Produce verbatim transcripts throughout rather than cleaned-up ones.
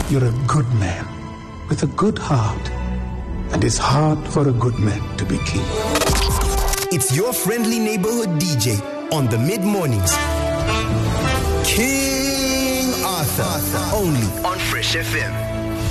You're a good man with a good heart, and it's hard for a good man to be king. It's your friendly neighborhood D J on the mid-mornings. King Arthur, only on Fresh F M.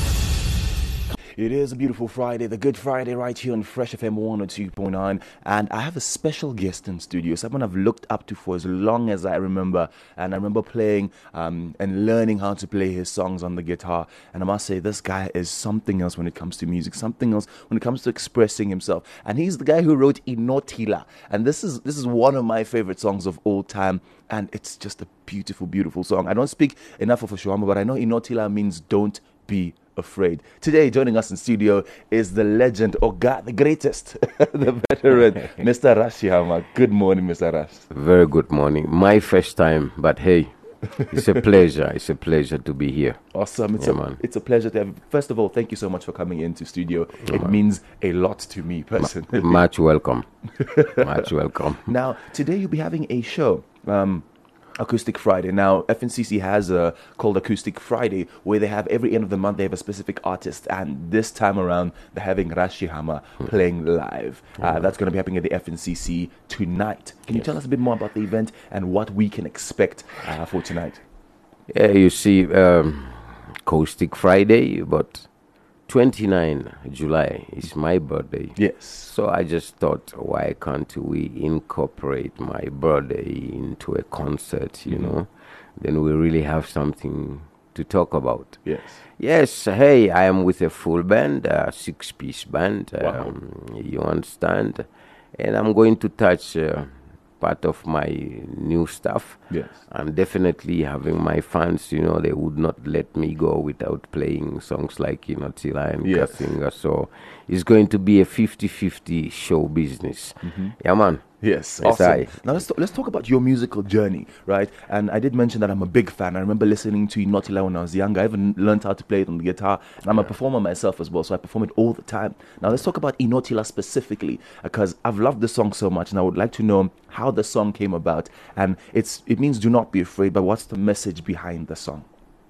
It is a beautiful Friday, the Good Friday, right here on Fresh F M one oh two point nine. And I have a special guest in studio, someone I've looked up to for as long as I remember. And I remember playing um, and learning how to play his songs on the guitar. And I must say, this guy is something else when it comes to music, something else when it comes to expressing himself. And he's the guy who wrote Inotila. And this is this is one of my favorite songs of all time. And it's just a beautiful, beautiful song. I don't speak enough of Oshoama, but I know Inotila means don't be afraid. Today, joining us in studio is the legend, or God, the greatest, the veteran, Mister Rashihama. Good morning, Mister Rash. Very good morning. My first time, but hey, it's a pleasure. It's a pleasure to be here. Awesome. It's, yeah, a, man. it's a pleasure to have. First of all, thank you so much for coming into studio. Yeah, it man. means a lot to me personally. M- much welcome. Much welcome. Now, today you'll be having a show. Um, Acoustic Friday. Now, F N C C has a called Acoustic Friday, where they have every end of the month they have a specific artist, and this time around they're having Rashihama hmm. playing live. Uh, yeah. That's going to be happening at the F N C C tonight. Can yes. you tell us a bit more about the event and what we can expect uh, for tonight? Yeah, you see, um, Acoustic Friday, but twenty-ninth of July is my birthday. Yes. So I just thought, why can't we incorporate my birthday into a concert, you mm-hmm. know? Then we really have something to talk about. Yes. Yes, hey, I am with a full band, a six-piece band, wow. um, you understand? And I'm going to touch uh, part of my new stuff. Yes. And definitely having my fans, you know, they would not let me go without playing songs like, you know, Tila and yes. Kasinga. So it's going to be a fifty-fifty show business. Mm-hmm. Yeah, man. Yes, yes awesome. I. Now let's talk, let's talk about your musical journey, right? And I did mention that I'm a big fan. I remember listening to Inotila when I was younger. I even learned how to play it on the guitar, and I'm yeah. a performer myself as well, so I perform it all the time. Now let's talk about Inotila specifically, because I've loved the song so much, and I would like to know how the song came about. And it's it means do not be afraid, but what's the message behind the song?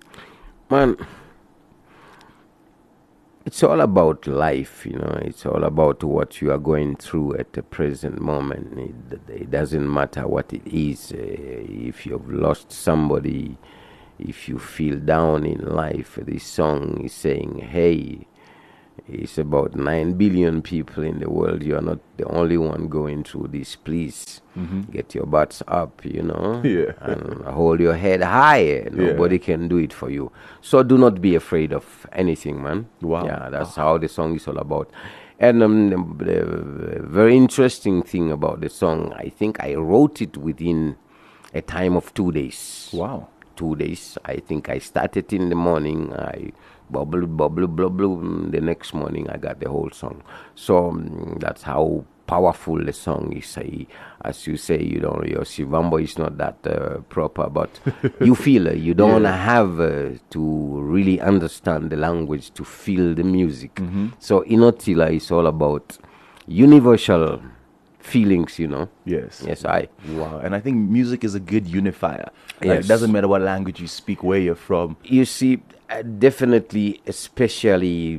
Man, it's all about life, you know. It's all about what you are going through at the present moment. It, it doesn't matter what it is. Uh, if you've lost somebody, if you feel down in life, this song is saying, hey, it's about nine billion people in the world. You are not the only one going through this. Please mm-hmm. get your butts up, you know, yeah. and hold your head high. Nobody yeah. can do it for you. So do not be afraid of anything, man. Wow. Yeah, that's wow. how the song is all about. And um, the very interesting thing about the song, I think I wrote it within a time of two days. Wow. Two days. I think I started in the morning. I bubble, bubble, bubble. The next morning, I got the whole song. So um, that's how powerful the song is. I, as you say, you know, your Sivambo is not that uh, proper, but you feel it. You don't yeah. have uh, to really understand the language to feel the music. Mm-hmm. So Inotila is all about universal feelings, you know. Yes. Yes, I. Wow. And I think music is a good unifier. Like, yes. It doesn't matter what language you speak, where you're from. You see, uh, definitely, especially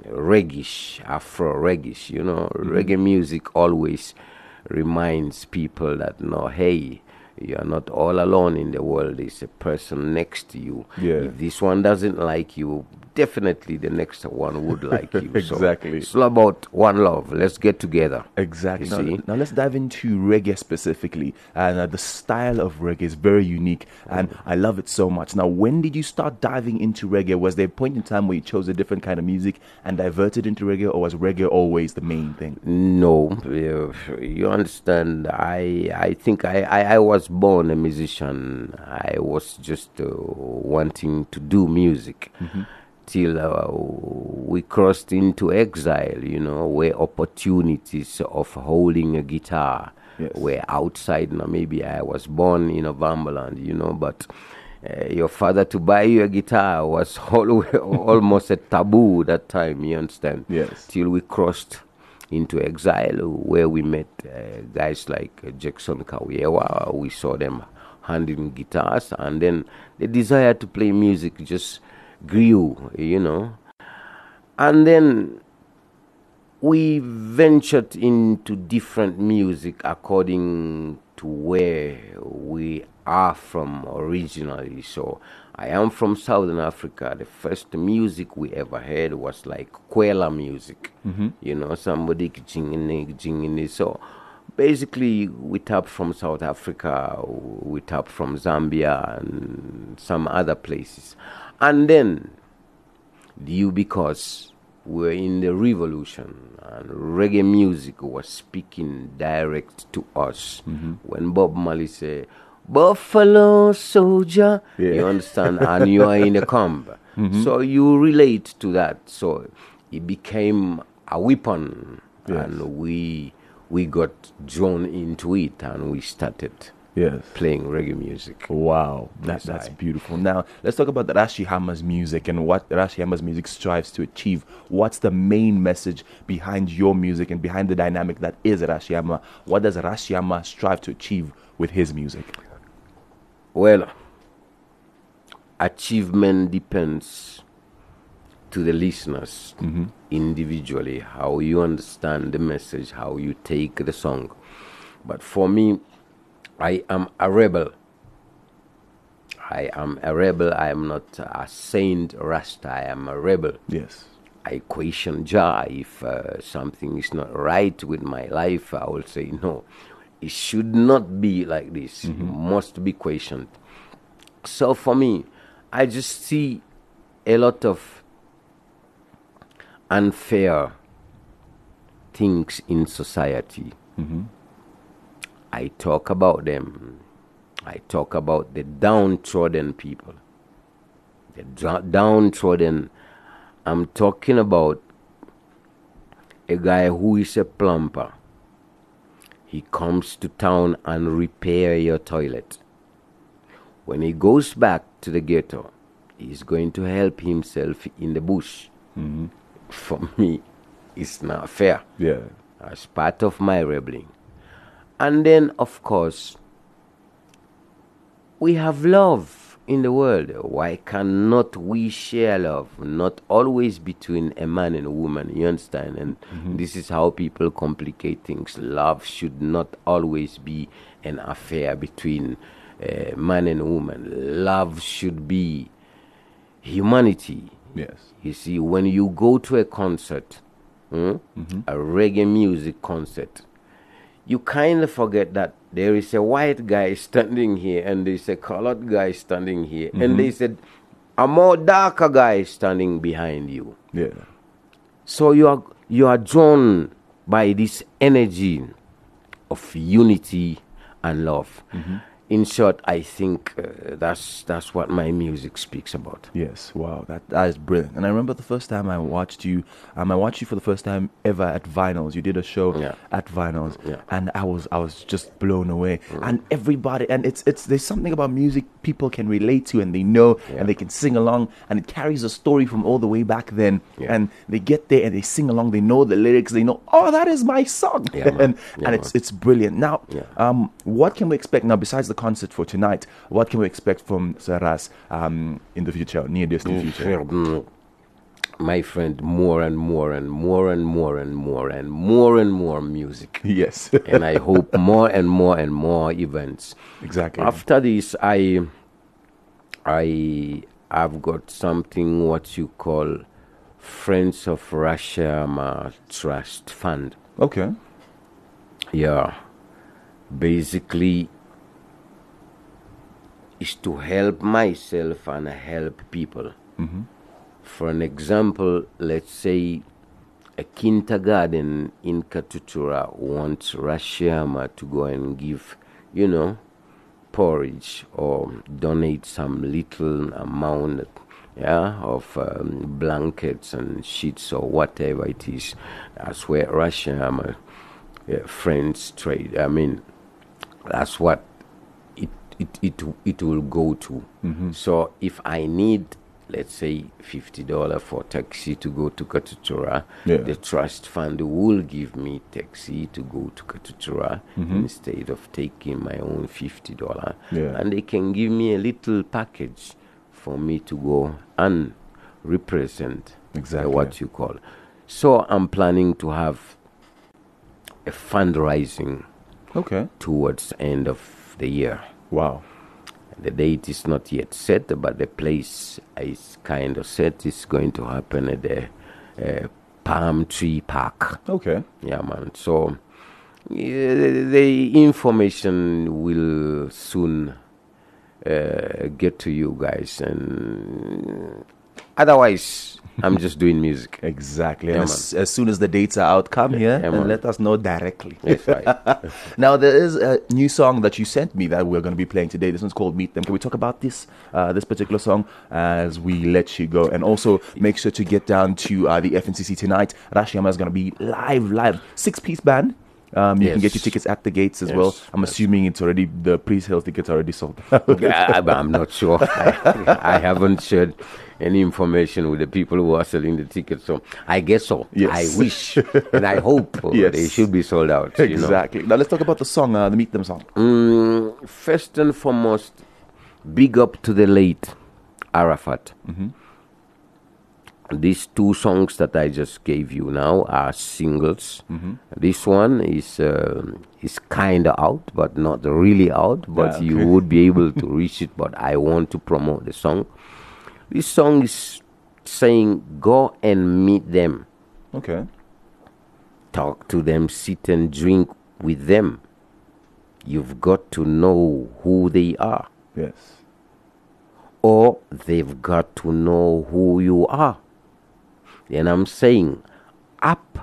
reggae, Afro reggae, you know, mm-hmm. reggae music always reminds people that, no, hey, you are not all alone in the world. There's a person next to you. Yeah. If this one doesn't like you, definitely the next one would like you. Exactly. So it's all about one love. Let's get together. Exactly. You now, see? now let's dive into reggae specifically. And uh, the style of reggae is very unique, and mm. I love it so much. Now, when did you start diving into reggae? Was there a point in time where you chose a different kind of music and diverted into reggae, or was reggae always the main thing? No. Uh, you understand, I I think I, I, I was born a musician. I was just uh, wanting to do music. Mm-hmm. Till uh, we crossed into exile, you know, where opportunities of holding a guitar yes. were outside Namibia. I was born in Ovambaland, you know, but uh, your father to buy you a guitar was always, almost a taboo that time, you understand? Yes. Till we crossed into exile, where we met uh, guys like uh, Jackson Kawewa. We saw them handing guitars, and then the desire to play music just grew, you know. And then we ventured into different music according to where we are from originally. So I am from Southern Africa. The first music we ever heard was like Kwela music. Mm-hmm. You know, somebody jinging, jinging. So basically, we tap from South Africa, we tap from Zambia and some other places. And then, due because we're in the revolution and reggae music was speaking direct to us. Mm-hmm. When Bob Marley said, Buffalo Soldier, yeah. You understand, and you are in the camp. Mm-hmm. So you relate to that. So it became a weapon, yes. And we we got drawn into it, and we started yes. playing reggae music. Wow, that, that's I. beautiful. Now, let's talk about Rashi Hammer's music and what Rashi Hammer's music strives to achieve. What's the main message behind your music and behind the dynamic that is Rashi Hammer? What does Rashi Hammer strive to achieve with his music? Well, achievement depends to the listeners mm-hmm. individually, how you understand the message, how you take the song. But for me, I am a rebel. I am a rebel. I am not a saint Rasta. I am a rebel. Yes. I question Jah. If uh, something is not right with my life, I will say, no, it should not be like this. Mm-hmm. It must be questioned. So for me, I just see a lot of unfair things in society. Mm-hmm. I talk about them. I talk about the downtrodden people. The d- downtrodden. I'm talking about a guy who is a plumber. He comes to town and repair your toilet. When he goes back to the ghetto, he's going to help himself in the bush. Mm-hmm. For me, it's not fair. Yeah. As part of my rebelling. And then, of course, we have love in the world. Why cannot we share love? Not always between a man and a woman, you understand? And mm-hmm. this is how people complicate things. Love should not always be an affair between a man and a woman. Love should be humanity. Yes. You see, when you go to a concert, hmm, mm-hmm. a reggae music concert, you kind of forget that there is a white guy standing here and there's a colored guy standing here. Mm-hmm. And there's a, a more darker guy standing behind you. Yeah. So you are you are drawn by this energy of unity and love. Mm-hmm. In short, I think uh, that's that's what my music speaks about. Yes, wow, that that is brilliant. And I remember the first time I watched you, um, I watched you for the first time ever at Vinyls. You did a show yeah. at Vinyls, yeah. and I was I was just blown away. Mm. And everybody, and it's it's there's something about music people can relate to, and they know, yeah. and they can sing along, and it carries a story from all the way back then. Yeah. And they get there and they sing along. They know the lyrics. They know, oh, that is my song, yeah, and yeah, and it's it's brilliant. Now, yeah. um, what can we expect now besides the concert for tonight? What can we expect from Sir Ras um, in the future, near distant future? My friend, more and more and more and more and more and more and more music. Yes. And I hope more and more and more events. Exactly. After this, I I have got something what you call Friends of Rashama Trust Fund. Okay. Yeah. Basically, is to help myself and help people. Mm-hmm. For an example, let's say a kindergarten in Katutura wants Rashama to go and give, you know, porridge or donate some little amount, yeah, of um, blankets and sheets or whatever it is. That's where Rashama uh, friends trade. I mean, that's what It, it it will go to. Mm-hmm. So if I need, let's say, fifty dollars for taxi to go to Katutura, yeah. the trust fund will give me taxi to go to Katutura mm-hmm. instead of taking my own fifty dollars. Yeah. And they can give me a little package for me to go and represent Exactly. uh, what you call. So I'm planning to have a fundraising Okay. towards the end of the year. Wow. The date is not yet set, but the place is kind of set. It's going to happen at the uh, Palm Tree Park. Okay. Yeah, man. So yeah, the, the information will soon uh, get to you guys, and otherwise, I'm just doing music. Exactly. Yeah, And as, as soon as the dates are out, come here Yeah, and man. let us know directly. That's right. Now, there is a new song that you sent me that we're going to be playing today. This one's called Meet Them. Can we talk about this, uh, this particular song, as we let you go? And also, make sure to get down to uh, the F N C C tonight. Rashiyama is going to be live, live. Six-piece band. Um, you can get your Yes. tickets at the gates as Yes, well. I'm yes. assuming it's already, the pre-sale tickets are already sold out. I, I'm not sure. I, I haven't shared any information with the people who are selling the tickets, so I guess so. Yes. I wish and I hope uh, Yes. they should be sold out. you know. Exactly. Now, let's talk about the song, uh, the Meet Them song. Mm, first and foremost, big up to the late Arafat. These two songs that I just gave you now are singles. This one is uh, is kind of out, but not really out. But Yeah, you okay. would be able to reach it. But I want to promote the song. This song is saying, go and meet them, Okay. talk to them, sit and drink with them. You've got to know who they are, Yes. or they've got to know who you are. Then I'm saying, up,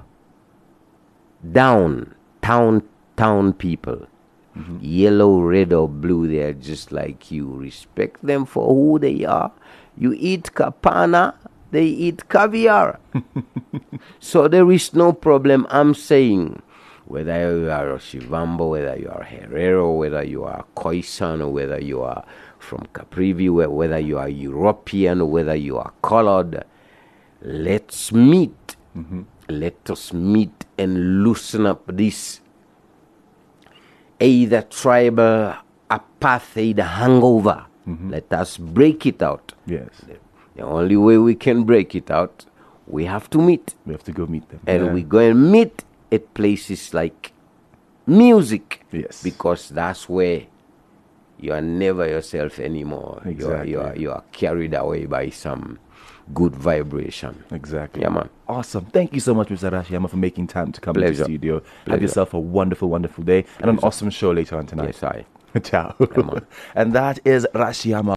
down, town, town people, yellow, red, or blue, they're just like you. Respect them for who they are. You eat kapana, they eat caviar. So there is no problem. I'm saying, whether you are a Shivambo, whether you are Herero, whether you are Khoisan, or whether you are from Caprivi, whe- whether you are European, whether you are colored, let's meet. Let us meet and loosen up this either tribal apartheid hangover. Let us break it out. Yes. The only way we can break it out, we have to meet. We have to go meet them. And Yeah. we go and meet at places like music. Yes. Because that's where you are never yourself anymore. You are, Exactly. you are, you are carried away by some good vibration. Exactly. Yeah, man. Awesome. Thank you so much, Mister Rashiyama, for making time to come to Pleasure. the studio. Have Pleasure. yourself a wonderful, wonderful day and an awesome show later on tonight. Yes, I. Ciao. on. And that is Rashiyama.